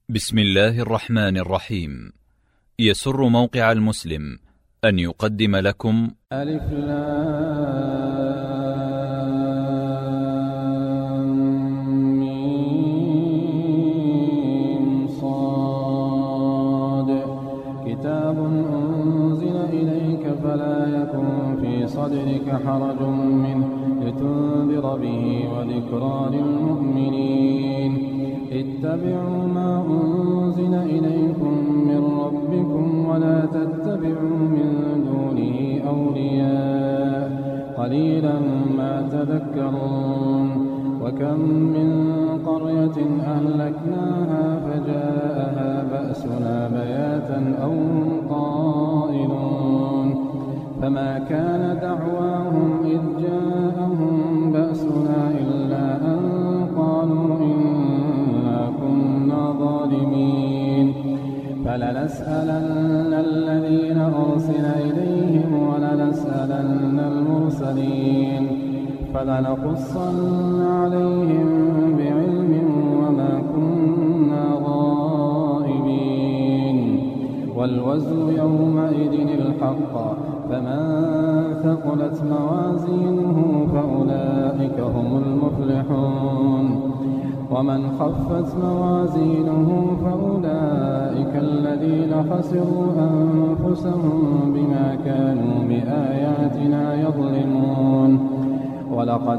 بسم الله الرحمن الرحيم. يسر موقع المسلم أن يقدم لكم ألف لام ميم صاد كتاب أنزل إليك فلا يكن في صدرك حرج منه لتنذر به وذكرى للمؤمنين. اتبعوا ما أنزل إليكم من ربكم ولا تتبعوا من دونه أولياء قليلا ما تذكرون. وكم من قرية أهلكناها فجاءها بأسنا بياتا أو هم قائلون فما كان دعواهم إذ جاءهم بأسنا إلا أن قالوا إنا كنا ظالمين. فلنسألن الذين أرسل إليهم ولنسألن المرسلين فلنقصن عليهم بعلم وما كنا غائبين. والوزن يومئذ الحق فمن ثقلت موازينه فأولئك هم المفلحون ومن خفت موازينه فأولئك الذين خسروا أنفسهم بما كانوا بآياتنا يظلمون. ولقد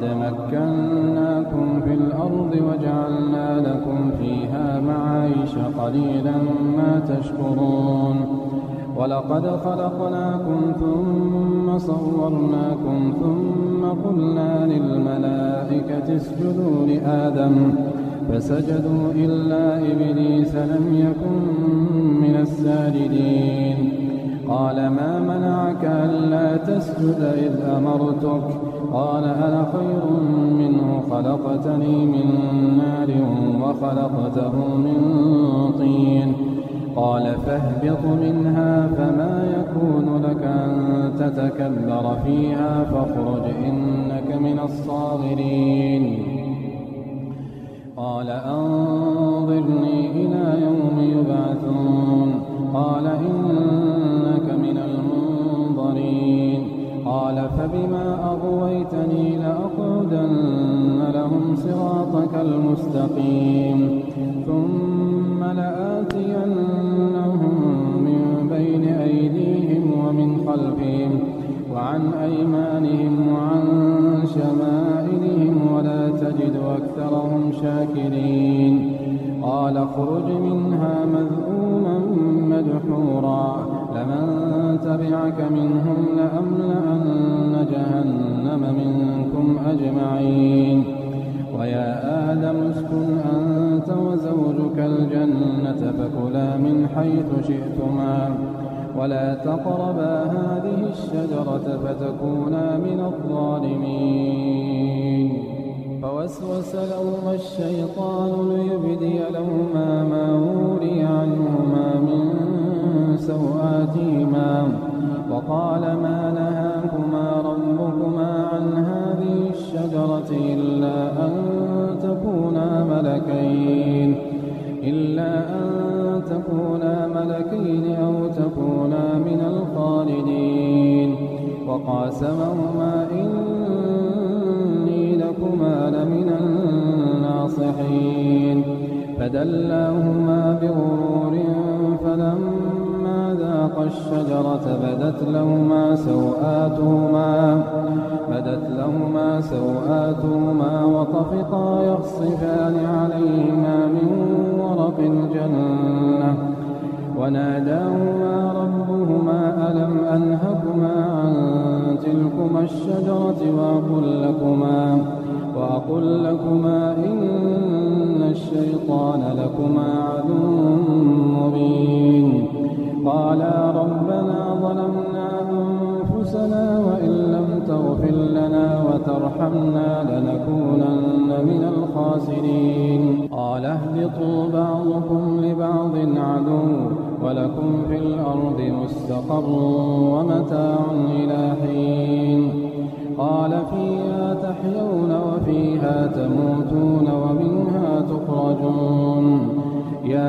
مكناكم في الأرض وجعلنا لكم فيها معايش قليلا ما تشكرون. ولقد خلقناكم ثم صورناكم ثم قلنا للملائكة اسجدوا لآدم فسجدوا إلا إبليس لم يكن من الساجدين. قال ما منعك ألا تسجد إذ أمرتك؟ قال أنا خير منه خلقتني من نار وخلقته من طين. قال فاهبط منها فما يكون لك أن تتكبر فيها فاخرج إنك من الصاغرين. قال أنظرني إلى يوم يبعثون. قال إنك من المنظرين. قال فبما أغويتني لأقعدن لهم صراطك المستقيم ثم لآتينهم من بين أيديهم ومن خلفهم وعن أيمانهم وعن شمائلهم ولا تجد أكثرهم شاكرين. قال اخرج منها مذءوما مدحورا لمن تبعك منهم لأملأن جهنم منكم أجمعين. ويا آدم اسكن أنت وزوجك الجنة فكلا من حيث شئتما ولا تقربا هذه الشجرة فتكونا من الظالمين. فوسوس لهما الشيطان ليبدي لهما ما وري عنهما من سوآتهما وقال ما نهاكما ربكما عن هذه الشجرة إلا أن تكونا ملكين أو تكونا من الخالدين. وقاسمهما إني لكما لمن الناصحين. فدلاهما بغرور فلما ذاقا الشجرة بدت لهما سوآتهما وطفقا يخصفان عليهما من ورق الجنة وناداهما ربهما ألم أنهكما عن تلكما الشجرة وأقل لكما إن الشيطان لكما عدو مبين. قالا ربنا ظلمنا أنفسنا وإن لم تغفر لنا وترحمنا لنكونن من الخاسرين. قال اهبطوا بعضكم لبعض عدو ولكم في الأرض مستقر ومتاع إلى حين. قال فيها تحيون وفيها تموتون ومنها تخرجون. يا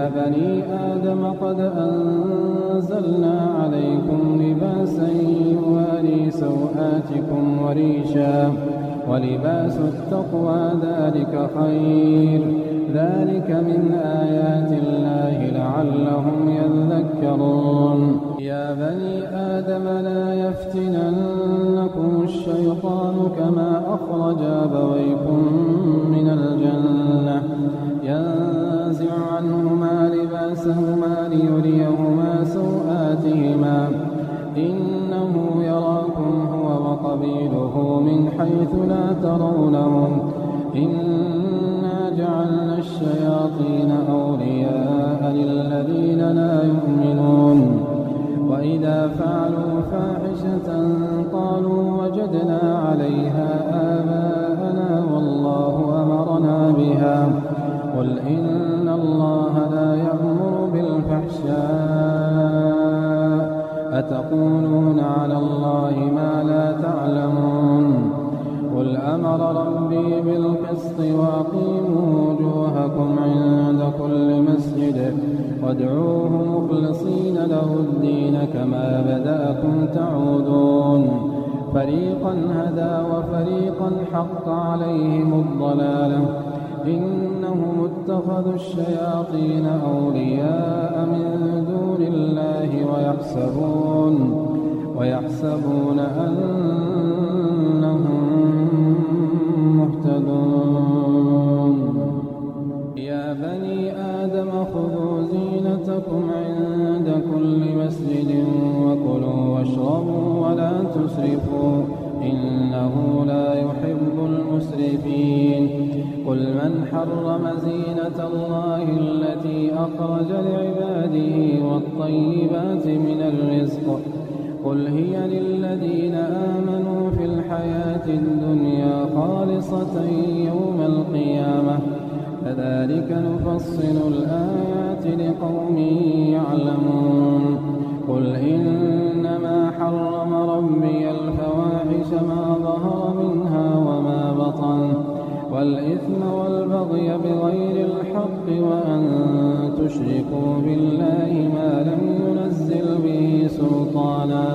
يا بني آدم قد أنزلنا عليكم لباسا يواري سوآتكم وريشا ولباس التقوى ذلك خير ذلك من آيات الله لعلهم يذكرون يا بني آدم لا يفتننكم الشيطان كما أخرج أبويكم من الجنة ينزع عنهما لباسهما ليريهما سوآتهما إنه يراكم هو وقبيله من حيث لا ترونهم إنا جعلنا الشياطين أولياء للذين لا يؤمنون وإذا فعلوا فاحشة قالوا وجدنا عليها آباءنا والله أمرنا بها قل إن الله لا يأمر بالفحشاء أتقولون على الله ما لا تعلمون قل أمر ربي بالقسط وأقيموا وجوهكم عند كل مسجد وادعوه مخلصين له الدين كما بدأكم تعودون فريقا هدى وفريقا حق عليهم الضلالة إنهم اتخذوا الشياطين أولياء من دون الله ويحسبون أنهم مهتدون يا بني آدم خذوا زينتكم عند كل مسجد وكلوا واشربوا ولا تسرفوا إنه لا يحب المسرفين قل من حرم زينة الله التي أخرج لعباده والطيبات من الرزق قل هي للذين آمنوا في الحياة الدنيا خالصة يوم القيامة كذلك نفصل الآيات لقوم يعلمون قل إنما حرم ربي الفواحش ما ظهر منها وما بطن والإثم والبغي بغير الحق وأن تشركوا بالله ما لم ينزل به سلطانا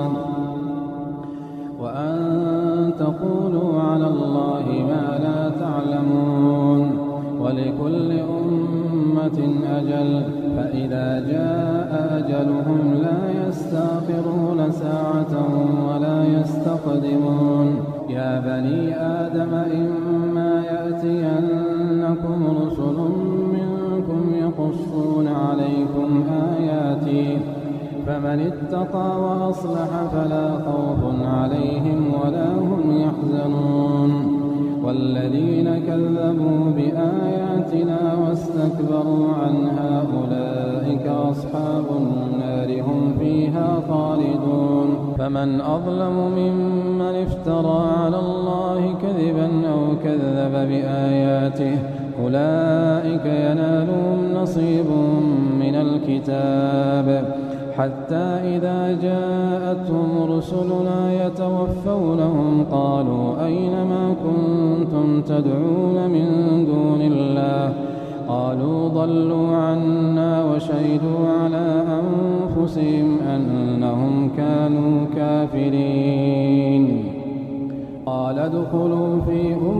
وأن تقولوا على الله ما لا تعلمون ولكل أمة أجل فإذا جاء أجلهم لا يستأخرون ساعة ولا يستقدمون يا بني آدم إما يأتينكم رسل منكم يقصون عليكم آياتي فمن اتقى وأصلح فلا خوف عليهم ولا هم يحزنون والذين كذبوا بآياتنا واستكبروا عنها أولئك أصحاب النار هم فيها خالدون فمن أظلم ممن افترى على الله كذبا أو كذب بآياته أولئك ينالهم نصيب من الكتاب حتى إذا جاءتهم رسلنا يتوفونهم قالوا أين ما كنتم تدعون من دون الله قالوا ضلوا عنا وشهدوا على أنفسهم أنهم كانوا كافرين قال ادخلوا في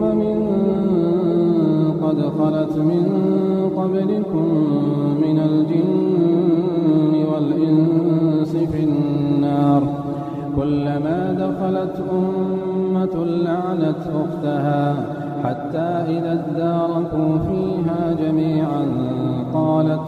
قد خلت من قبلكم من الجن والإنس في النار كلما دخلت أمة لعنت أختها حتى إذا اداركوا فيها جميعا قالت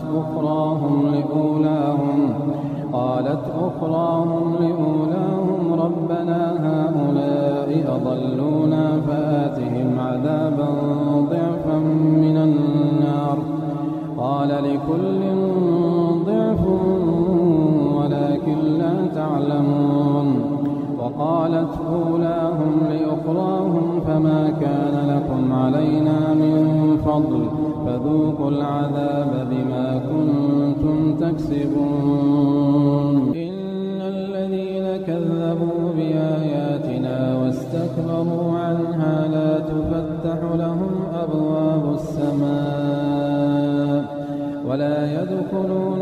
أخراهم لأولاهم ربنا هؤلاء أضلونا فآتهم عذابا ضعفا من النار قال لكل ضعف ولكن لا تعلمون وقالت أولاهم لأخراهم فما كان لكم علينا من فضل فذوقوا العذاب بما كنتم تكسبون إن الذين كذبوا بآياتنا واستكبروا عنها لا تفتح لهم أبواب السماء ولا يدخلون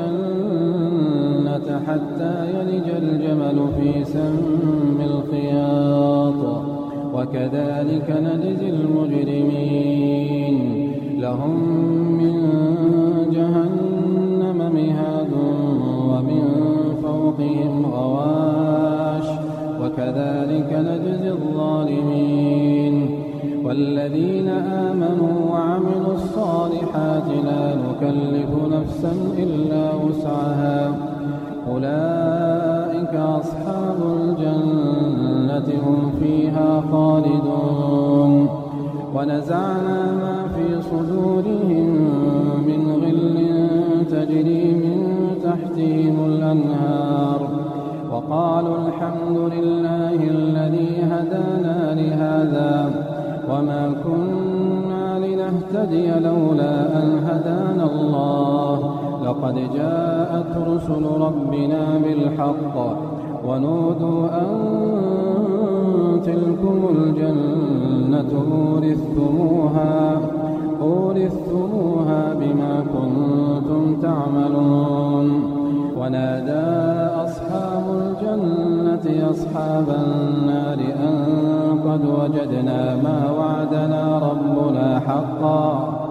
الجنة حتى يلج الجمل في سم الخياط وكذلك نجزي المجرمين لهم من جهنم مهاد ومن فوقهم غواش وكذلك نجزي الظالمين والذين آمنوا وعملوا الصالحات لا نكلف نفسا إلا وسعها أولئك أصحاب الجنة هم فيها خالدون ونزعنا ما في صدورهم من غل تجري من تحتهم الأنهار وقالوا الحمد لله الذي هدانا لهذا وما كنا لنهتدي لولا أن هدانا الله لقد جاءت رسل ربنا بالحق ونودوا أن تلكم الجنة أورثتموها بما كنتم تعملون ونادى أصحاب الجنة أصحاب النار أن قد وجدنا ما وعدنا ربنا حقا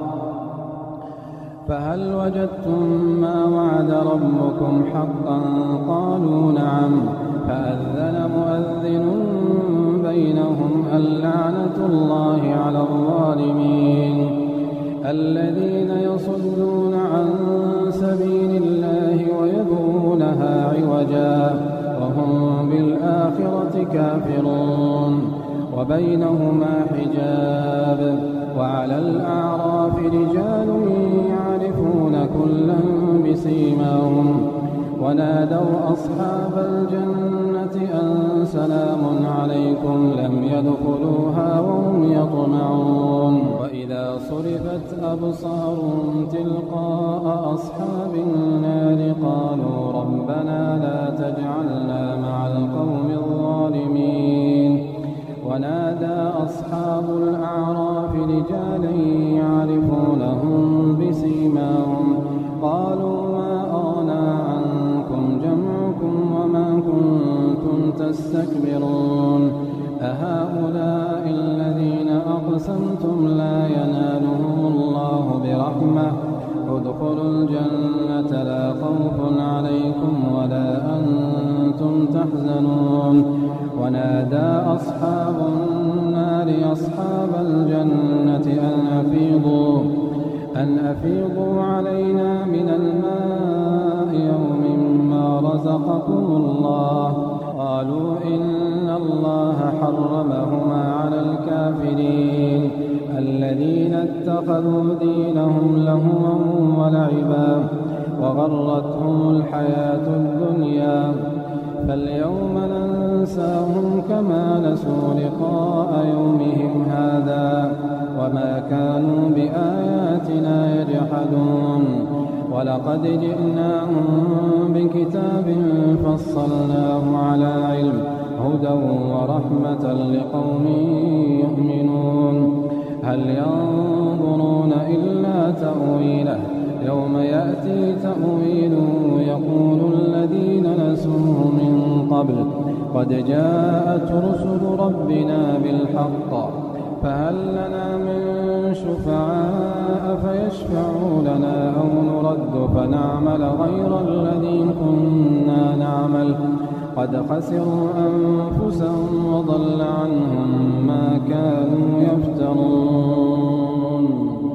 فهل وجدتم ما وعد ربكم حقا قالوا نعم فأذن مؤذن بينهم اللعنة الله على الظالمين الذين يصدون عن سبيل الله ويبغونها عوجا وهم بالآخرة كافرون وبينهما حجاب وعلى الأعراف رجال يعرفون كلا بسيماهم ونادوا أصحاب الجنة أن سلام عليكم لم يدخلوها وهم يطمعون وإذا صرفت أبصارهم تلقاء أصحاب النار قالوا ربنا لا تجعلنا مع القوم الظالمين ونادى أصحاب الأعراف رجالا يعرفونهم بسيماهم قالوا ما أغنى عنكم جمعكم وما كنتم تستكبرون أهؤلاء الذين أقسمتم لا ينالهم الله برحمة ادخلوا الجنة لا خوف عليكم ولا أنتم تحزنون ونادى أصحاب النار أصحاب الجنة أن أفيضوا علينا من الماء يوم ما رزقكم الله قالوا إن الله حرمهما على الكافرين الذين اتخذوا دينهم لهوا ولعبا وغرتهم الحياة الدنيا فاليوم ننساهم كما نسوا لقاء يومهم هذا وما كانوا بآياتنا يجحدون ولقد جئناهم بكتاب فصلناه على علم هدى ورحمة لقوم يؤمنون هل ينظرون إلا تأويله يوم يأتي تأويله يقول الذين نسوه من قبل قد جاءت رسل ربنا بالحق فهل لنا من شفعاء فيشفعوا لنا أو نرد فنعمل غير الذي كنا نعمل قد خسروا أنفسهم وضل عنهم ما كانوا يفترون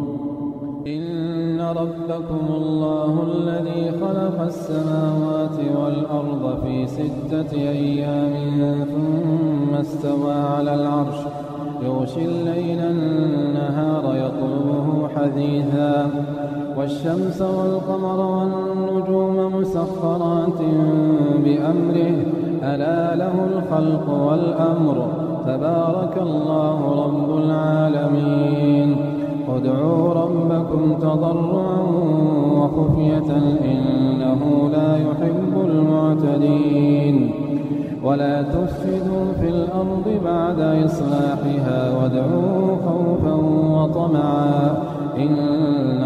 إن ربكم الله الذي خلق السماوات والأرض في 6 أيام ثم استوى على العرش يغشي الليل النهار يطلبه حثيثا والشمس والقمر والنجوم مسخرات بأمره ألا له الخلق والأمر تبارك الله رب العالمين ادعوا ربكم تضرعا وخفية إنه لا يحب المعتدين ولا تفسدوا في الأرض بعد إصلاحها وادعوه خوفا وطمعا إن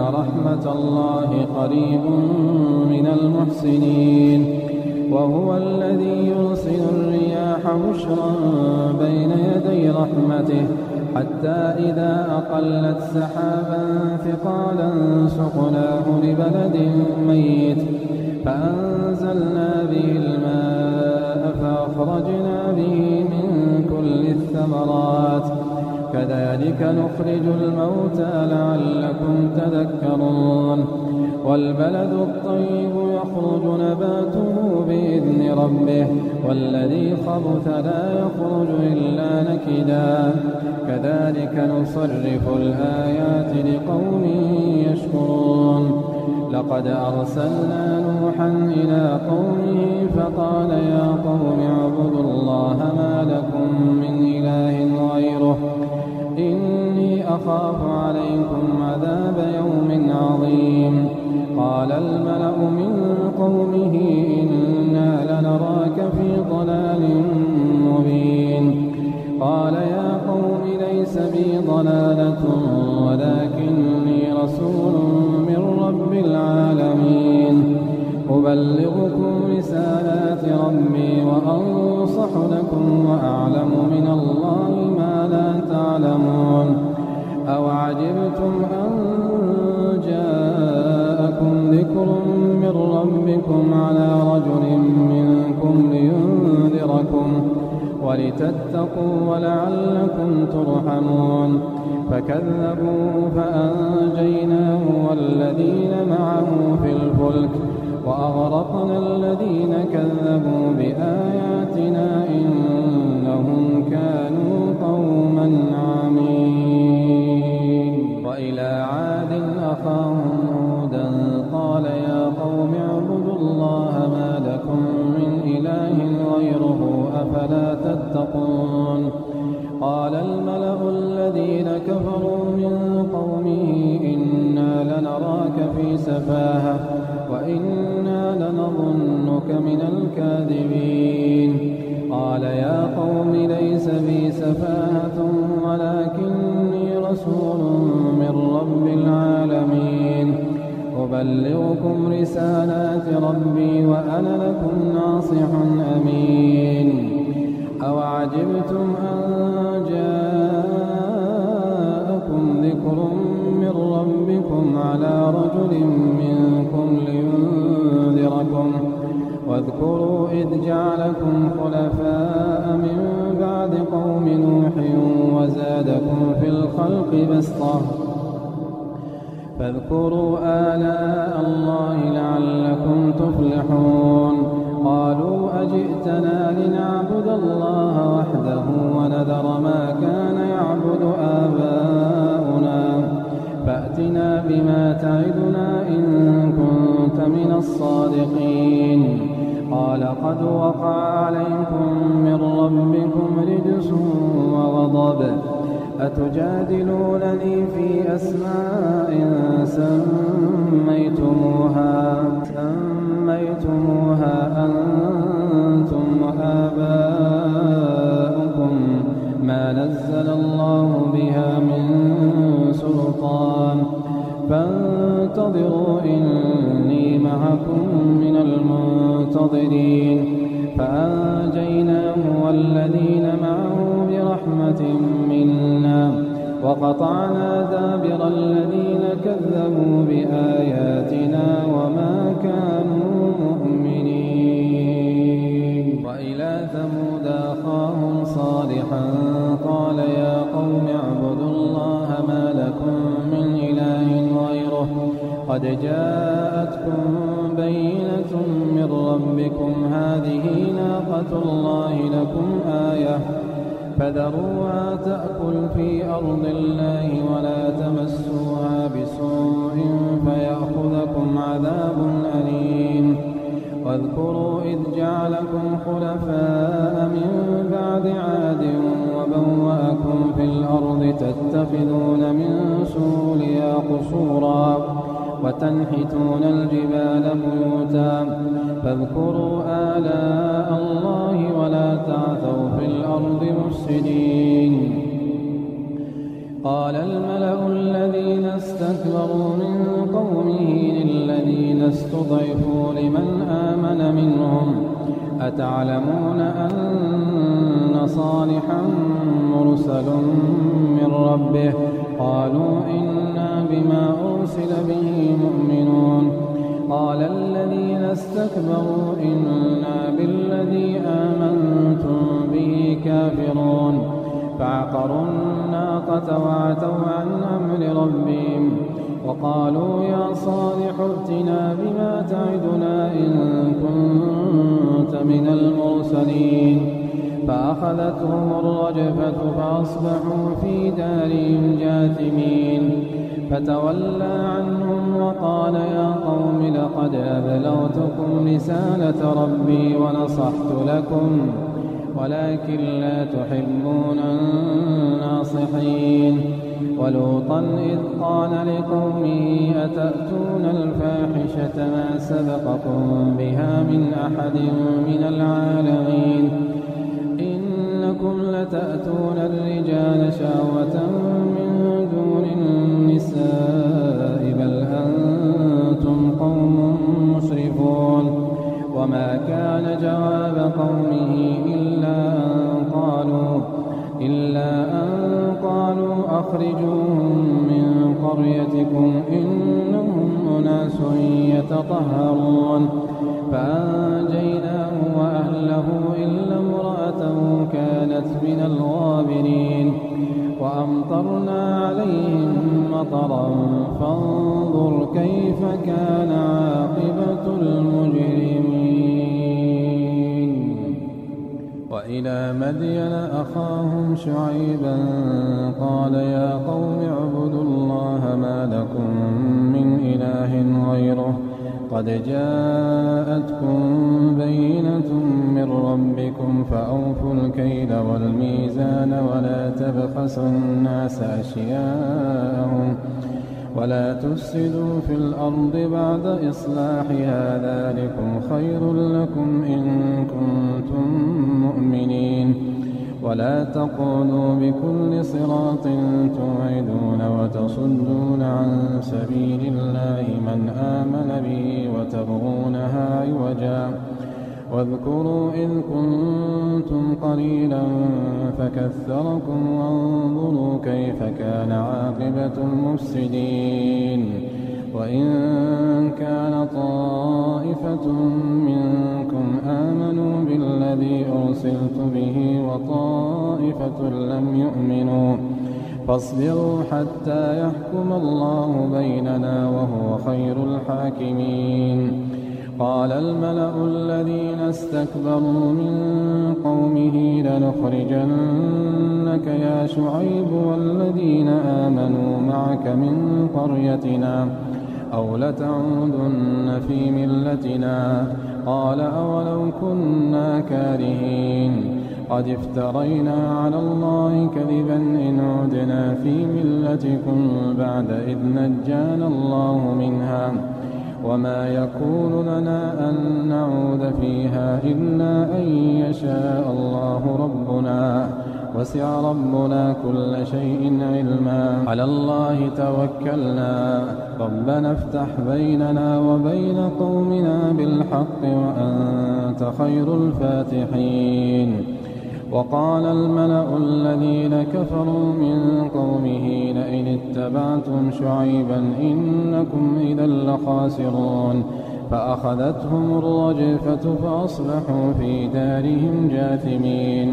رحمة الله قريب من المحسنين وهو الذي يرسل الرياح بشرا بين يدي رحمته حتى إذا أقلت سحابا ثقالا سقناه لبلد ميت فأنزلنا به الماء فأخرجنا به من كل الثمرات كذلك نخرج الموتى لعلكم تذكرون والبلد الطيب يخرج نباته بإذن ربه والذي خبث لا يخرج إلا نكدا كذلك نصرف الآيات لقوم يشكرون لقد أرسلنا نوحا إلى قومه فقال يا قوم اعبدوا الله ما لكم من إله غيره إني أخاف عليكم عذاب يوم عظيم قال الملأ من قومه إنا لنراك في ضلال مبين قال يا قوم ليس بي ضلالة ولكني رسول من رب العالمين أبلغكم رسالات ربي وأنصح لكم وأعلم من الله ما لا تعلمون أوعجبتم أن جاءكم ذكر من ربكم على رجل منكم لينذركم ولتتقوا ولعلكم ترحمون فكذبوه فأنجيناه والذين معه في الفلك وأغرقنا الذين كذبوا بآياتنا إنهم كانوا قوما عمين وإلى عاد أخاهم هودا قال يا قوم اعبدوا الله ما لكم من إله غيره أفلا تتقون قال الملأ الذين كفروا من قومه إنا لنراك في سفاهة وإنا لنظنك من الكاذبين قال يا قوم ليس بي سفاهة ولكني رسول من رب العالمين أبلغكم رسالات ربي وأنا لكم ناصح أمين أوعجبتم أن جاءكم ذكر من ربكم على رجل منكم لينذركم واذكروا إذ جعلكم خلفاء من بعد قوم نوح وزادكم في الخلق بسطة فاذكروا آلاء الله لعلكم تفلحون قالوا أجئتنا لنعبد الله وحده ونذر ما كان يعبد آباؤنا فأتنا بما تعدنا إن كنت من الصادقين قال قد وقع عليكم من ربكم رجس وغضب أتجادلونني في أسماء سميتموها أنتم وآباؤكم ما نزل الله بها من سلطان فانتظروا إني معكم من المنتظرين فأنجيناه والذين معه برحمة منا وقطعنا دابر الذين كذبوا بآياتنا وما كانوا مؤمنين وإلى ثمود أخاهم صالحا قال يا قوم اعبدوا الله ما لكم من إله غيره قد جاءتكم بينة من ربكم هذه ناقة الله لكم آية فذروها تأكل في أرض الله ولا تمسوها بسوء فيأخذكم عذاب أليم واذكروا إذ جعلكم خلفاء من بعد عاد وبوأكم في الأرض تتخذون من سهولها قصورا وتنحتون الجبال بيوتا فاذكروا آلاء الله ولا تعثوا في الأرض مفسدين قال الملأ الذين استكبروا من قومه للذين استضعفوا لمن آمن منهم أتعلمون أن صالحا مرسل من ربه قالوا إنا بما أرسل به مؤمنون قال الذين استكبروا إنا بالذي آمنتم به كافرون فعقروا الناقة وعتوا عن أمر ربهم وقالوا يا صالح ائتنا بما تعدنا إن كنت من المرسلين فأخذتهم الرجفة فأصبحوا في دارهم جاثمين فتولى عنهم وقال يا قوم لقد أبلغتكم رسالة ربي ونصحت لكم ولكن لا تحبون الناصحين ولوطا إذ قال لقومه أتأتون الفاحشة ما سبقكم بها من أحد من العالمين إنكم لتأتون الرجال شهوة من دون النساء بل أنتم قوم مسرفون وما كان جواب قومه إلا أن قالوا أخرجوهم من قريتكم إنهم أناس يتطهرون فأنجيناه وأهله إلا امرأته كانت من الغابرين وأمطرنا عليهم مطرا فانظر كيف كان عاقبة المجرمين وإلى مدين أخاهم شعيبا قال يا قوم اعبدوا الله ما لكم من إله غيره قد جاءتكم بينة من ربكم فأوفوا الكيل والميزان ولا تبخسوا الناس أشياءهم ولا تفسدوا في الأرض بعد إصلاحها ذلكم خير لكم إن كنتم مؤمنين ولا تقولوا بكل صراط توعدون وتصدون عن سبيل الله من آمن به وتبغونها عوجا واذكروا إذ كنتم قليلا فكثركم وانظروا كيف كان عاقبة المفسدين وإن كان طائفة منكم آمنوا بالذي أرسلت به وطائفة لم يؤمنوا فاصبروا حتى يحكم الله بيننا وهو خير الحاكمين قال الملأ الذين استكبروا من قومه لنخرجنك يا شعيب والذين آمنوا معك من قريتنا أو لتعودن في ملتنا قال أولو كنا كارهين قد افترينا على الله كذبا إن عدنا في ملتكم بعد إذ نجانا الله منها وما يكون لنا أن نعود فيها إلا أن يشاء الله ربنا وسع ربنا كل شيء علما على الله توكلنا ربنا افتح بيننا وبين قومنا بالحق وأنت خير الفاتحين وقال الملأ الذين كفروا من قومه لئن اتبعتم شعيبا إنكم إذا لخاسرون فأخذتهم الرجفة فأصبحوا في دارهم جاثمين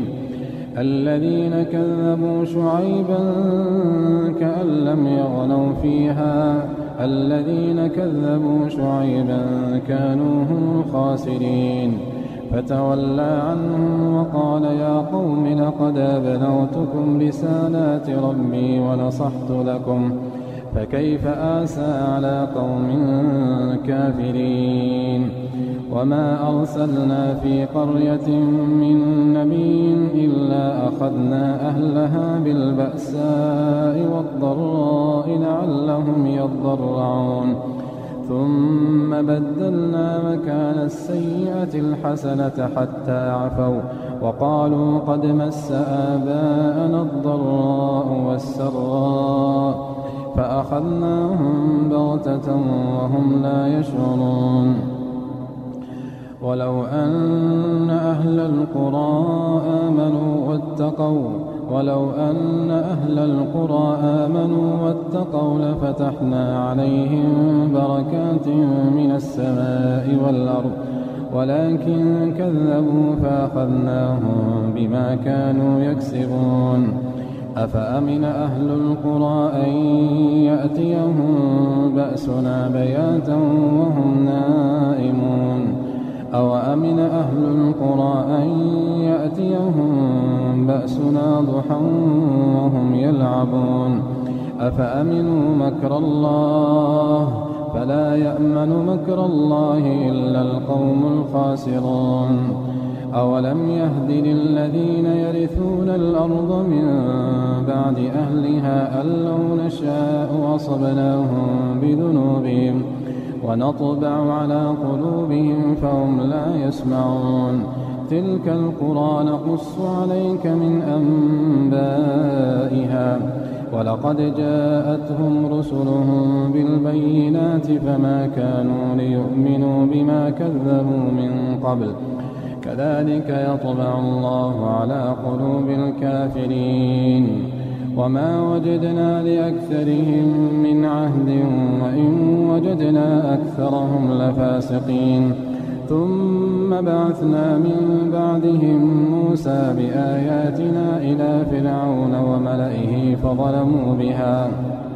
الذين كذبوا شعيبا كأن لم يغنوا فيها الذين كذبوا شعيبا كانوا هم الخاسرين فتولى عنهم وقال يا قوم لقد أبلغتكم رسالات ربي ونصحت لكم فكيف آسى على قوم كافرين وما أرسلنا في قرية من نبي إلا أخذنا أهلها بالبأساء والضراء لعلهم يضرعون ثم بدلنا مكان السيئة الحسنة حتى عفوا وقالوا قد مس آباءنا الضراء والسراء فأخذناهم بغتة وهم لا يشعرون. ولو أن أهل القرى آمنوا واتقوا لفتحنا عليهم بركات من السماء والأرض ولكن كذبوا فأخذناهم بما كانوا يكسبون. أفأمن أهل القرى أن يأتيهم بأسنا بياتا وهم نائمون أو أمن أهل القرى أن يأتيهم بأسنا ضحى وهم يلعبون. أفأمنوا مكر الله فلا يأمن مكر الله إلا القوم الخاسرون. أولم يهد للذين يرثون الأرض من بعد أهلها أن لو نشاء أصبناهم بذنوبهم ونطبع على قلوبهم فهم لا يسمعون. تلك القرى نقص عليك من أنبائها ولقد جاءتهم رسلهم بالبينات فما كانوا ليؤمنوا بما كذبوا من قبل كذلك يطبع الله على قلوب الكافرين. وما وجدنا لأكثرهم من عهد وإن وجدنا أكثرهم لفاسقين. ثم بعثنا من بعدهم موسى بآياتنا إلى فرعون وملئه فظلموا بها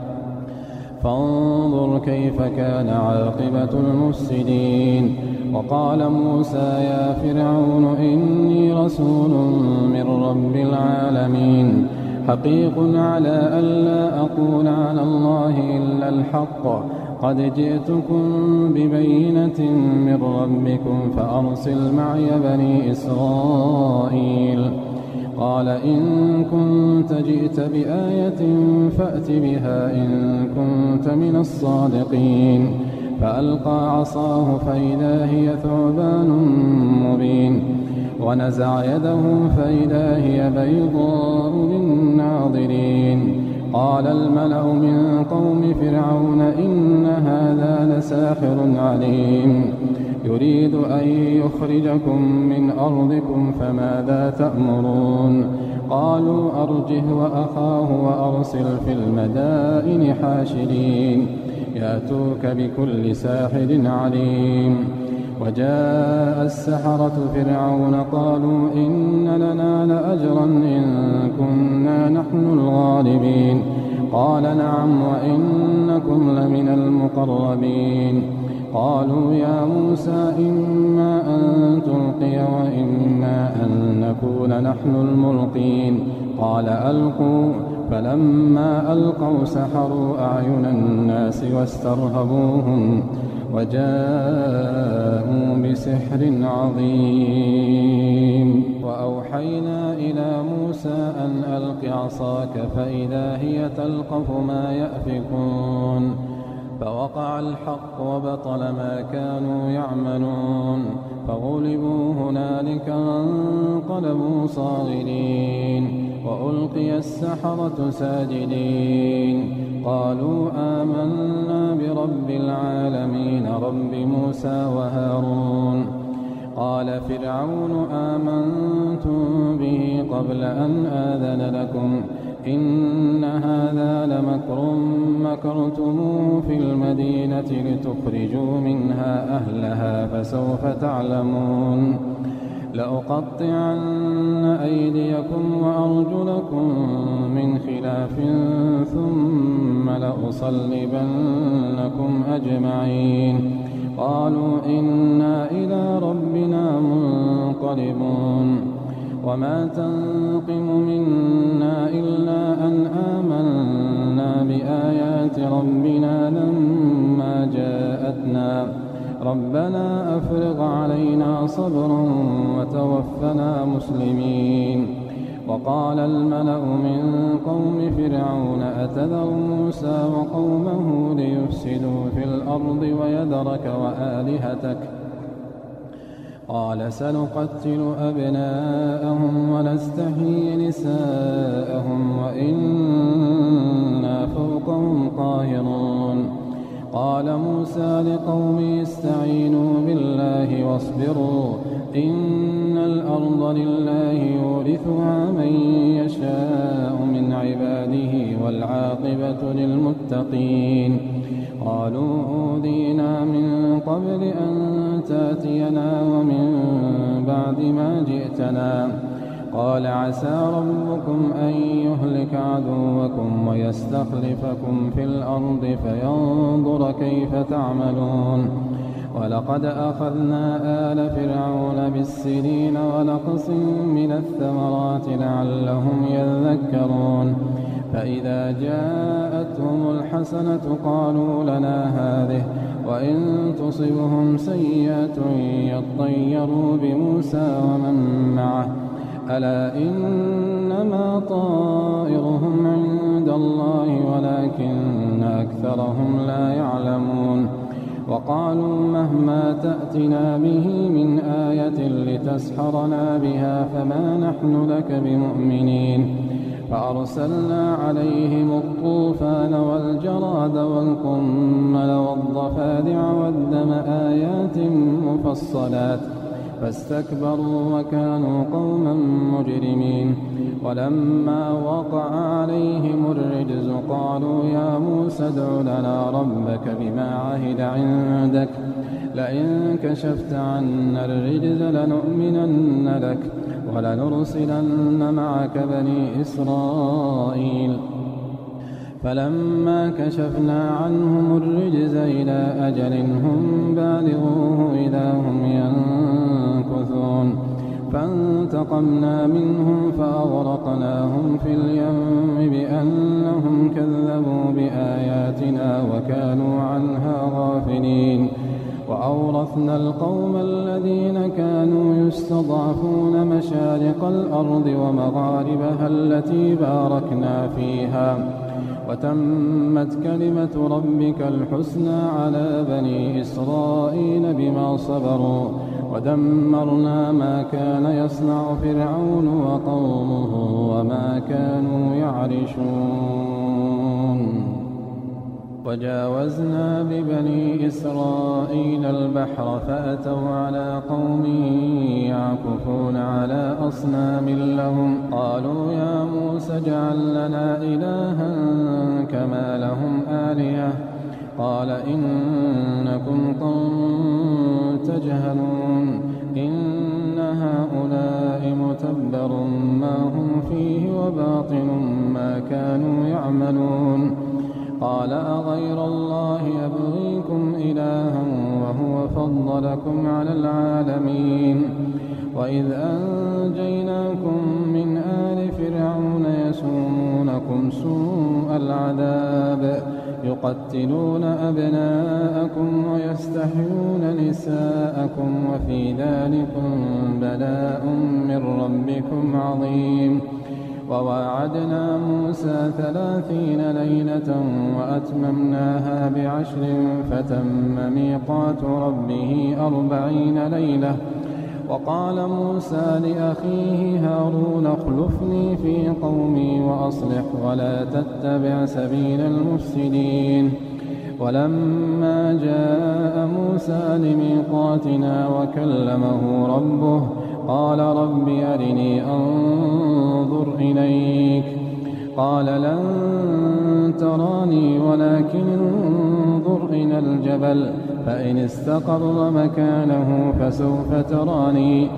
فانظر كيف كان عاقبة المفسدين. وقال موسى يا فرعون إني رسول من رب العالمين حقيق على ألا أقول على الله إلا الحق قد جئتكم ببينة من ربكم فأرسل معي بني إسرائيل. قال إن كنت جئت بآية فأت بها إن كنت من الصادقين. فألقى عصاه فإذا هي ثعبان مبين ونزع يده فإذا هي بيضاء للناظرين. قال الملأ من قوم فرعون إن هذا لساحر عليم يريد أن يخرجكم من أرضكم فماذا تأمرون. قالوا أرجه وأخاه وأرسل في المدائن حاشرين يأتوك بكل ساحر عليم. وجاء السحرة فرعون قالوا إن لنا لأجرا إن كنا نحن الغالبين. قال نعم وإنكم لمن المقربين. قالوا يا موسى إما أن تلقي وإما أن نكون نحن الملقين. قال ألقوا فلما ألقوا سحروا أعين الناس واسترهبوهم وجاءوا بسحر عظيم. وأوحينا إلى موسى أن ألق عصاك فإذا هي تلقف ما يأفكون. فوقع الحق وبطل ما كانوا يعملون فغلبوا هنالك وانقلبوا صاغرين وألقي السحرة ساجدين. قالوا آمنا برب العالمين رب موسى وهارون. قال فرعون آمنتم به قبل أن آذن لكم إن هذا لمكر مكرتموه في المدينة لتخرجوا منها أهلها فسوف تعلمون. لأقطعن أيديكم وأرجلكم من خلاف ثم لأصلبنكم أجمعين. قالوا إنا إلى ربنا منقلبون. وما تنقم منا إلا أن آمنا بآيات ربنا لما جاءتنا ربنا أفرغ علينا صبرا وتوفنا مسلمين. وقال الملأ من قوم فرعون أتذر موسى وقومه ليفسدوا في الأرض ويذرك وآلهتك قال سنقتل أبناءهم ونستحيي نساءهم وإنا فوقهم قاهرون قال موسى لقومه استعينوا بالله واصبروا إن الأرض لله يورثها من يشاء من عباده والعاقبة للمتقين قالوا أوذينا من قبل أن تأتينا ومن بعد ما جئتنا قال عسى ربكم أن يهلك عدوكم ويستخلفكم في الأرض فينظر كيف تعملون ولقد أخذنا آل فرعون بالسنين ونقص من الثمرات لعلهم يذكرون فإذا جاءتهم الحسنة قالوا لنا هذه وإن تصبهم سيئة يطيروا بموسى ومن معه ألا إنما طائرهم عند الله ولكن أكثرهم لا يعلمون وقالوا مهما تأتنا به من آية لتسحرنا بها فما نحن لك بمؤمنين فأرسلنا عليهم الطوفان والجراد والقمل والضفادع والدم آيات مفصلات فاستكبروا وكانوا قوما مجرمين ولما وقع عليهم الرجز قالوا يا موسى ادع لنا ربك بما عهد عندك لئن كشفت عنا الرجز لنؤمنن لك ولنرسلن معك بني إسرائيل فلما كشفنا عنهم الرجز إلى أجل هم بالغوه إذا هم ينكثون فانتقمنا منهم فأغرقناهم في اليم بأنهم كذبوا بآياتنا وكانوا عنها غافلين وأورثنا القوم الذين كانوا يستضعفون مشارق الأرض ومغاربها التي باركنا فيها وتمت كلمة ربك الحسنى على بني إسرائيل بما صبروا ودمرنا ما كان يصنع فرعون وقومه وما كانوا يعرشون وجاوزنا ببني إسرائيل البحر فأتوا على قوم يعكفون على أصنام لهم قالوا يا موسى اجعل لنا إلها كما لهم آلهة قال إنكم قوم تجهلون إن هؤلاء متبر ما هم فيه وباطل ما كانوا يعملون قال أغير الله يبغيكم إلها وهو فضلكم على العالمين وإذ أنجيناكم من آل فرعون يسومونكم سوء العذاب يقتلون أبناءكم ويستحيون نساءكم وفي ذلكم بلاء من ربكم عظيم وواعدنا موسى 30 ليلة وأتممناها ب10 فتم ميقات ربه 40 ليلة وقال موسى لأخيه هارون اخلفني في قومي وأصلح ولا تتبع سبيل المفسدين ولما جاء موسى لميقاتنا وكلمه ربه قال رب أرني أنظر إليك قال لن تراني ولكن انظر إلى الجبل فإن استقر مكانه فسوف تراني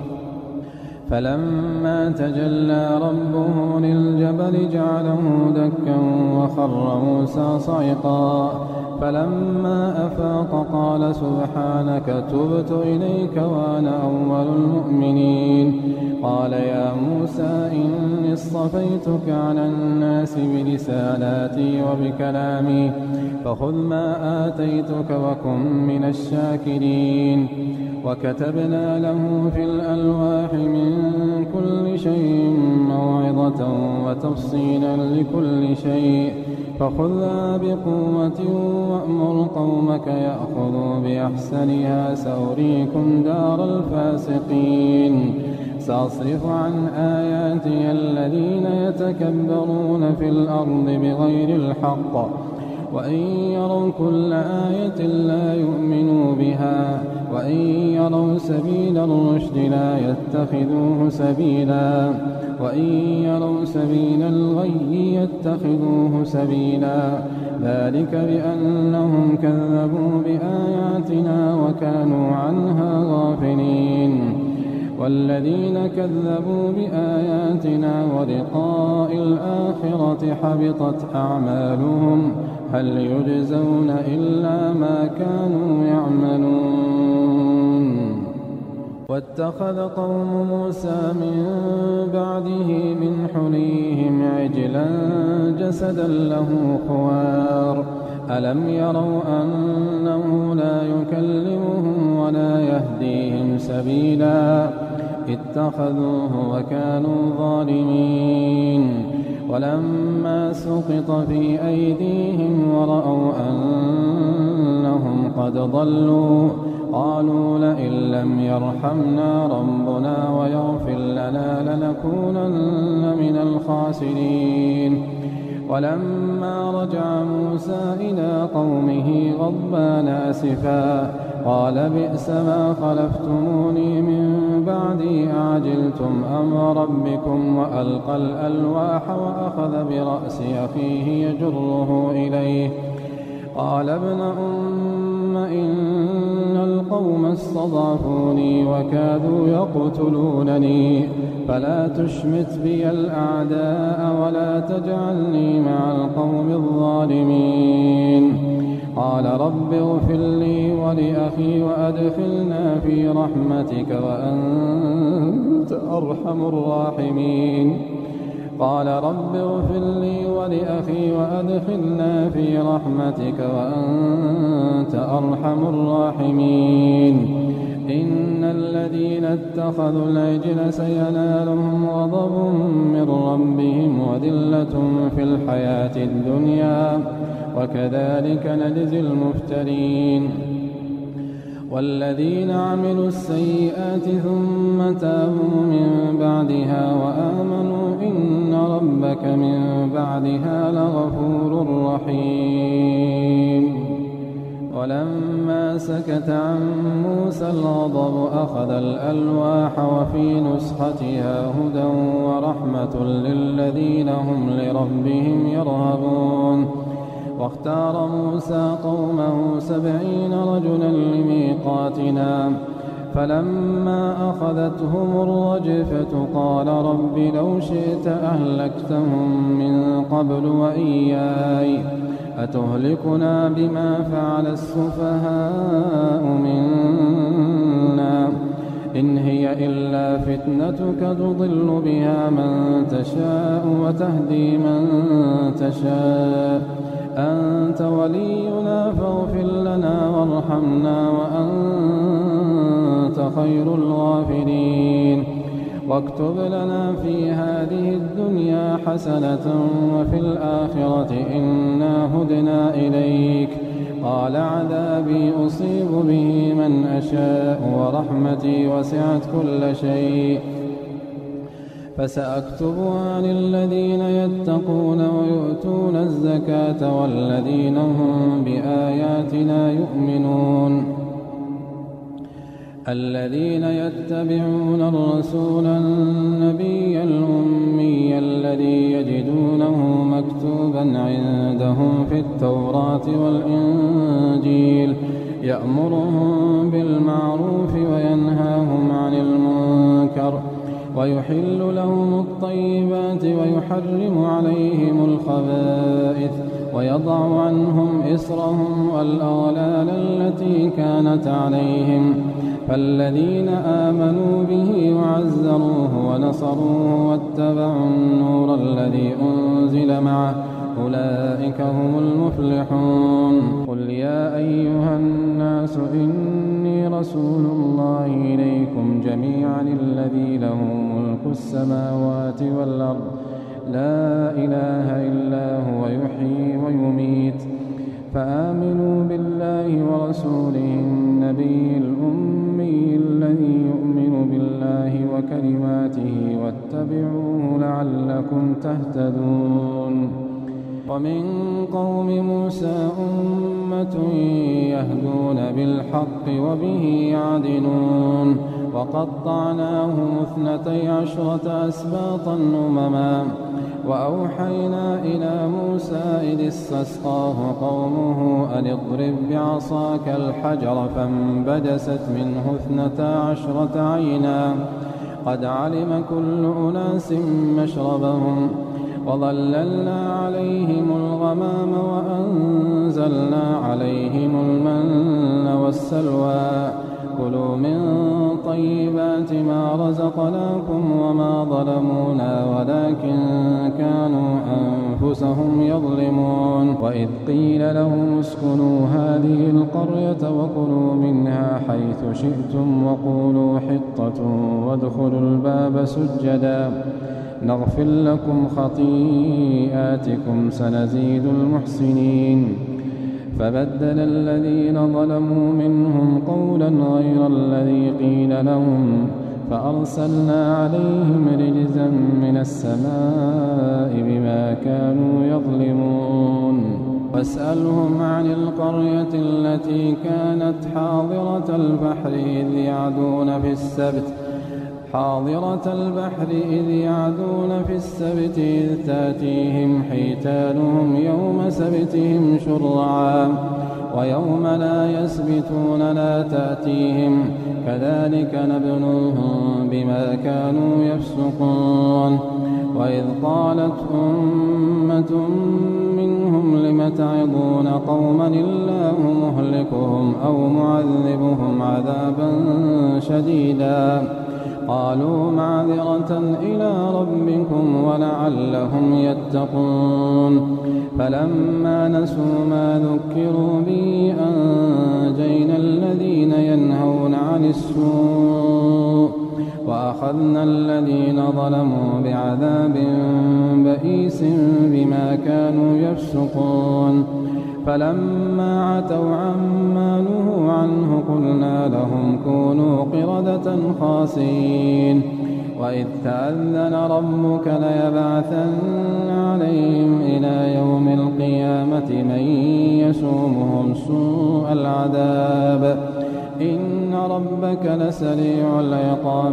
فلما تجلى ربه للجبل جعله دكا وخر موسى صعقا فلما أفاق قال سبحانك تبت إليك وأنا أول المؤمنين. قال يا موسى إني اصطفيتك على الناس برسالاتي وبكلامي فخذ ما آتيتك وكن من الشاكرين. وكتبنا له في الألواح من كل شيء موعظة وتفصيلا لكل شيء فخذها بقوة وأمر قومك يأخذوا بأحسنها سأريكم دار الفاسقين. سأصرف عن آياتي الذين يتكبرون في الأرض بغير الحق وإن يروا كل آية لا يؤمنوا بها وإن يروا سبيل الرشد لا يتخذوه سبيلا وإن يروا سبيل الغي يتخذوه سبيلا ذلك بأنهم كذبوا بآياتنا وكانوا عنها غافلين. والذين كذبوا بآياتنا ولقاء الآخرة حبطت أعمالهم هل يجزون إلا ما كانوا يعملون. واتخذ قوم موسى من بعده من حليهم عجلا جسدا له خوار ألم يروا أنه لا يكلمهم ولا يهديهم سبيلا اتخذوه وكانوا ظالمين. ولما سقط في أيديهم ورأوا أنهم قد ضلوا قالوا لئن لم يرحمنا ربنا ويغفر لنا لنكونن من الخاسرين. ولما رجع موسى إلى قومه غضبان أسفا قال بئس ما خلفتموني من بعدي أعجلتم أمر ربكم وألقى الألواح وأخذ برأس أخيه يجره إليه قال ابن أم إن القوم استضعفوني وكادوا يقتلونني فلا تشمت بي الأعداء ولا تجعلني مع القوم الظالمين. قال رب اغفر لي ولأخي وأدخلنا في رحمتك وأنت أرحم الراحمين. قال رب اغفر لي ولأخي وأدخلنا في رحمتك وأنت أرحم الراحمين. إن الذين اتخذوا العجل سينالهم غضب من ربهم وذلة في الحياة الدنيا وكذلك نجزي المفترين. والذين عملوا السيئات ثم تابوا من بعدها وآمنوا إن ربك من بعدها لغفور رحيم. ولما سكت عن موسى الغضب أخذ الألواح وفي نسختها هدى ورحمة للذين هم لربهم يرهبون. واختار موسى قومه 70 رجلا لميقاتنا فلما أخذتهم الرجفة قال رب لو شئت أهلكتهم من قبل وإياي أتهلكنا بما فعل السفهاء منا إن هي إلا فتنتك تضل بها من تشاء وتهدي من تشاء أنت ولينا فاغفر لنا وارحمنا وأنت خير الغافرين. واكتب لنا في هذه الدنيا حسنة وفي الآخرة إنا هدنا إليك. قال عذابي أصيب به من أشاء ورحمتي وسعت كل شيء فسأكتبها للذين يتقون ويؤتون الزكاة والذين هم بآياتنا يؤمنون. الذين يتبعون الرسول النبي الأمي الذي يجدونه مكتوبا عندهم في التوراة والإنجيل يأمرهم بالمعروف وينهاهم عن المنكر ويحل لهم الطيبات ويحرم عليهم الخبائث ويضع عنهم إصرهم والأغلال التي كانت عليهم. فالذين آمنوا به وعزروه ونصروه واتبعوا النور الذي أنزل معه أولئك هم المفلحون. قل يا أيها الناس إني رسول الله إليكم جميعا الذي له ملك السماوات والأرض لا إله إلا هو يحيي ويميت. فآمنوا بالله ورسوله النبي الأمي الذي يؤمن بالله وكلماته واتبعوه لعلكم تهتدون. ومن قوم موسى أمة يهدون بالحق وبه يعدلون. وقطعناهم 12 أسباطا أمما. وأوحينا إلى موسى إذ استسقاه قومه أن اضرب بعصاك الحجر فانبجست منه 12 عينا قد علم كل أناس مشربهم. وظللنا عليهم الغمام وأنزلنا عليهم المن والسلوى. كلوا من طيبات ما رزقناكم وما ظلمونا ولكن كانوا أنفسهم يظلمون. وإذ قيل لهم اسكنوا هذه القرية وكلوا منها حيث شئتم وقولوا حطة وادخلوا الباب سجدا نغفر لكم خطيئاتكم سنزيد المحسنين. فبدل الذين ظلموا منهم قولا غير الذي قيل لهم فأرسلنا عليهم رجزا من السماء بما كانوا يظلمون. واسألهم عن القرية التي كانت حاضرة البحر إذ يعدون في السبت إذ تأتيهم حيتانهم يوم سبتهم شرعا ويوم لا يسبتون لا تأتيهم كذلك نبلوهم بما كانوا يفسقون. وإذ قالت أمة منهم لم تعظون قوما الله مهلكهم أو معذبهم عذابا شديدا قالوا معذرة إلى ربكم ولعلهم يتقون. فلما نسوا ما ذكروا به أنجينا الذين ينهون عن السوء وأخذنا الذين ظلموا بعذاب بئيس بما كانوا يفسقون. فلما عتوا عما نهوا عنه قلنا لهم كونوا قردة خاسئين. وإذ تأذن ربك ليبعثن عليهم إلى يوم القيامة من يسومهم سوء العذاب إن ربك لسريع العقاب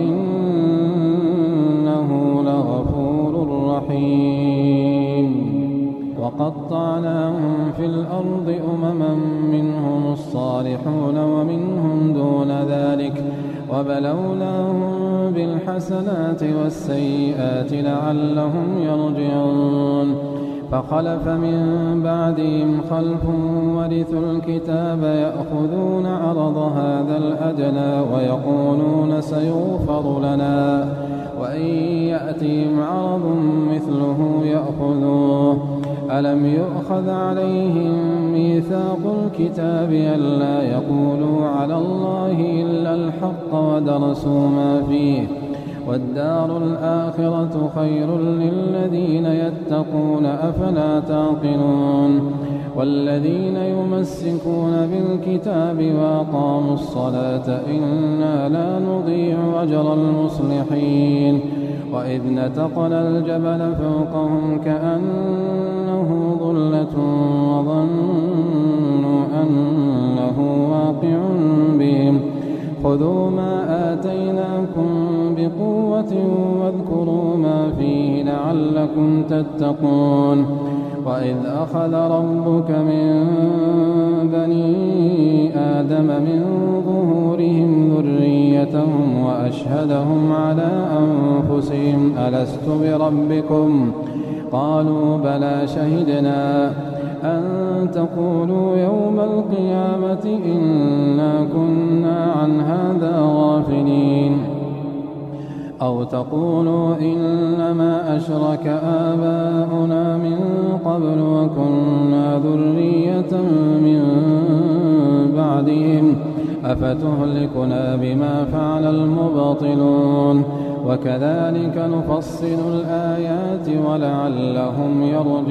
وإنه لغفور رحيم. وقطعناهم في الأرض أمما منهم الصالحون ومنهم دون ذلك وبلوناهم بالحسنات والسيئات لعلهم يرجعون. فخلف من بعدهم خلف ورثوا الكتاب يأخذون عرض هذا الأدنى ويقولون سيغفر لنا وإن يأتهم عرض مثله يأخذوه. ألم يؤخذ عليهم ميثاق الكتاب ألا يقولوا على الله إلا الحق ودرسوا ما فيه والدار الآخرة خير للذين يتقون أفلا تعقلون. والذين يمسكون بالكتاب وأقاموا الصلاة إنا لا نضيع أجر المصلحين. وإذ نتقنا الجبل فوقهم كأنه ظلة وظنوا أنه واقع بهم خذوا ما آتيناكم بقوة واذكروا ما فيه لعلكم تتقون. وإذ أخذ ربك من بني آدم من ظهورهم ذريتهم وأشهدهم على أنفسهم ألست بربكم قالوا بلى شهدنا أن تقولوا يوم القيامة إنا كنا عن هذا غافلين أو تقولوا إنما أشرك آباؤنا من قبل وكنا ذرية من بعدهم أفتهلكنا بما فعل المبطلون وكذلك نفصل الآيات ولعلهم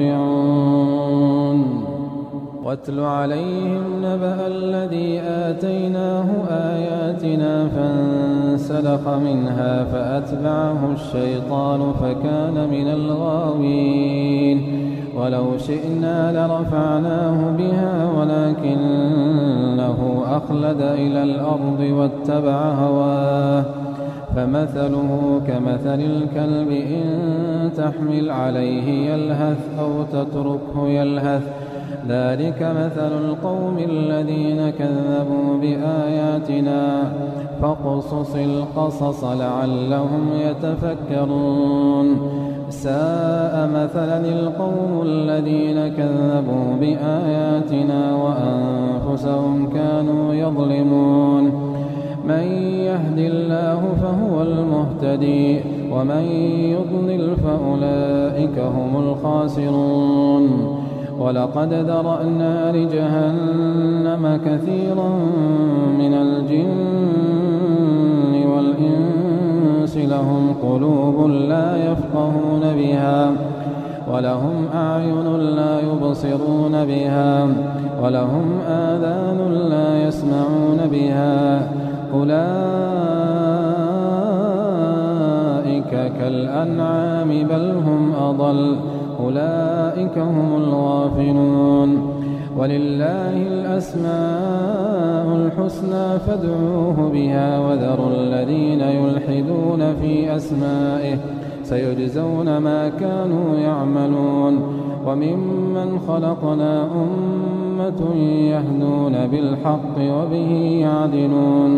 يرجعون واتل عليهم نبأ الذي آتيناه آياتنا فانسلخ منها فأتبعه الشيطان فكان من الغاوين ولو شئنا لرفعناه بها ولكنه أخلد إلى الأرض واتبع هواه فمثله كمثل الكلب إن تحمل عليه يلهث أو تتركه يلهث ذلك مثل القوم الذين كذبوا بآياتنا فاقصص القصص لعلهم يتفكرون ساء مثلا القوم الذين كذبوا بآياتنا وأنفسهم كانوا يظلمون من يهد الله فهو المهتدي ومن يضلل فأولئك هم الخاسرون ولقد ذرأنا لجهنم كثيرا من الجن والإنس لهم قلوب لا يفقهون بها ولهم أعين لا يبصرون بها ولهم آذان لا يسمعون بها أولئك كالأنعام بل هم أضل أولئك هم الغافلون ولله الأسماء الحسنى فادعوه بها وذروا الذين يلحدون في أسمائه سيجزون ما كانوا يعملون وممن خلقنا أمة يهدون بالحق وبه يعدلون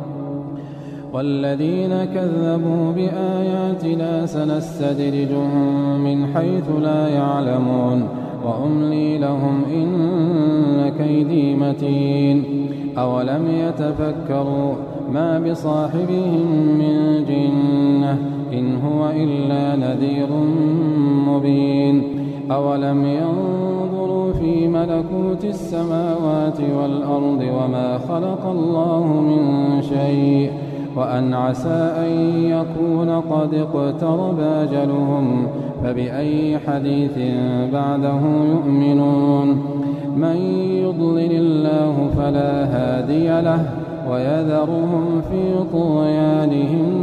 والذين كذبوا بآياتنا سنستدرجهم من حيث لا يعلمون وأملي لهم إن كيدي متين أولم يتفكروا ما بصاحبهم من جنة إن هو إلا نذير مبين أولم ينظروا في ملكوت السماوات والأرض وما خلق الله من شيء وأن عسى أن يكون قد اقترب أجلهم فبأي حديث بعده يؤمنون من يضلل الله فلا هادي له ويذرهم في طغيانهم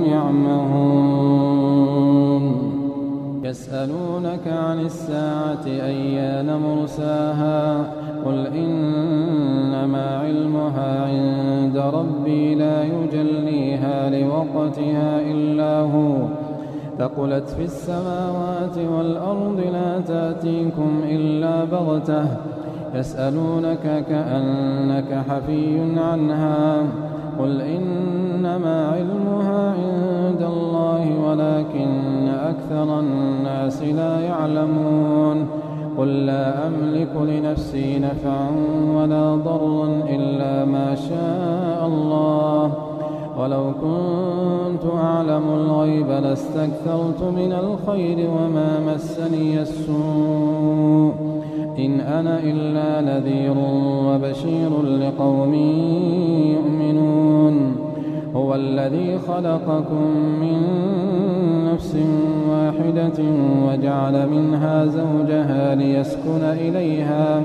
يعمهون يسألونك عن الساعة أيان مرساها قل إنما علمها عند ربي لا يجليها لوقتها إلا هو ثقلت في السماوات والأرض لا تأتيكم إلا بغتة يسألونك كأنك حفي عنها قل إنما علمها عند الله ولكن أكثر الناس لا يعلمون قل لا أملك لنفسي نفعا ولا ضرا إلا ما شاء الله ولو كنت أعلم الغيب لاستكثرت من الخير وما مسني السوء إن أنا إلا نذير وبشير لقوم يؤمنون هو الذي خلقكم من نفس واحدة وجعل منها زوجها ليسكن إليها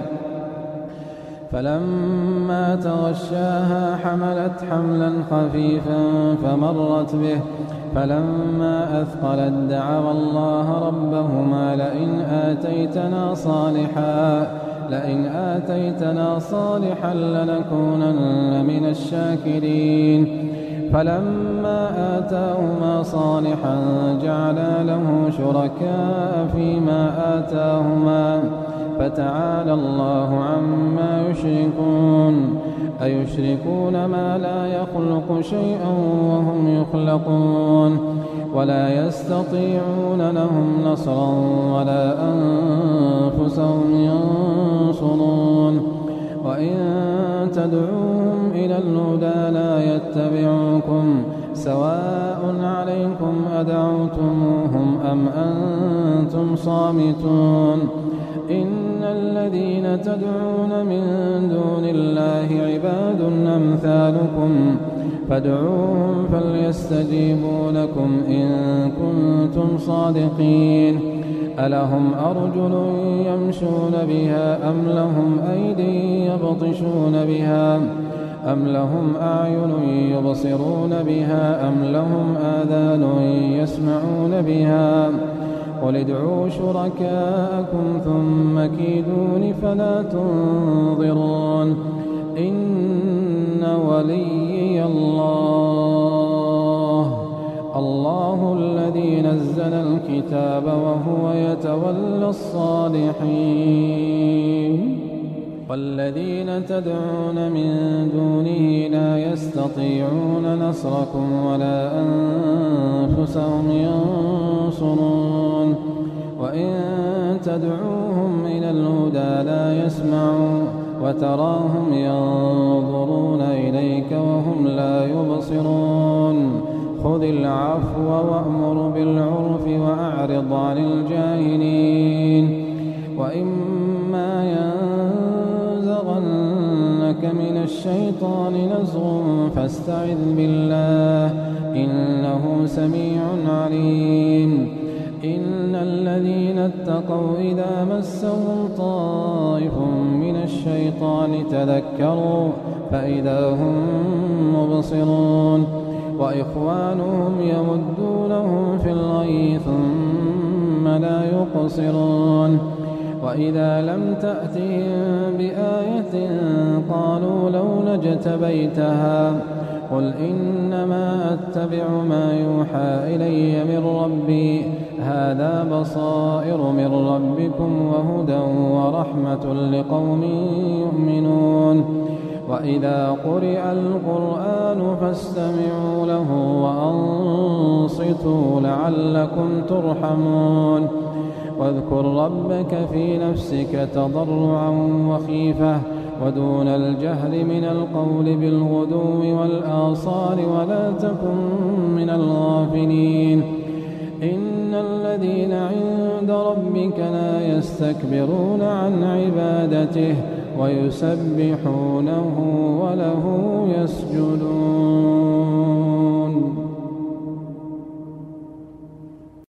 فلما تغشاها حملت حملا خفيفا فمرت به فلما أثقلت دعوا الله ربهما لئن آتيتنا صالحا لنكونن من الشاكرين فلما آتاهما صالحا جعلا له شركاء فيما آتاهما فتعالى الله عما يشركون أيشركون ما لا يخلق شيئا وهم يخلقون ولا يستطيعون لهم نصرا ولا أنفسهم ينصرون وإن تدعوهم إلى الهدى لا يتبعوكم سواء عليكم أدعوتموهم أم أنتم صامتون إن الذين تدعون من دون الله عباد أمثالكم فادعوهم فليستجيبوا لكم إن كنتم صادقين ألهم أرجل يمشون بها أم لهم أيدي يبطشون بها أم لهم أعين يبصرون بها أم لهم آذان يسمعون بها قل ادعوا شركاءكم ثم كيدون فلا تنظرون إن وليي الله الذي نزل الكتاب وهو يتولى الصالحين والذين تدعون من دونه لا يستطيعون نصركم ولا أنفسهم ينصرون وإن تدعوهم إلى الهدى لا يسمعون وتراهم ينظرون إليك وهم لا يبصرون خذ العفو وأمر بالعرف وأعرض عن الجاهلين وإما ينزغنك من الشيطان نزغ فاستعذ بالله إنه سميع عليم إن الذين اتقوا إذا مسهم طائف من الشيطان تذكروا فإذا هم مبصرون وإخوانهم يمدونهم في الغي ثم لا يقصرون وإذا لم تأتهم بآية قالوا لولا اجتبيتها قل إنما أتبع ما يوحى إلي من ربي هذا بصائر من ربكم وهدى ورحمة لقوم يؤمنون وإذا قرئ القرآن فاستمعوا له وأنصتوا لعلكم ترحمون واذكر ربك في نفسك تضرعا وخيفة ودون الجهر من القول بالغدو والآصال ولا تكن من الغافلين إن الذين عند ربك لا يستكبرون عن عبادته ويسبحونه وله يسجدون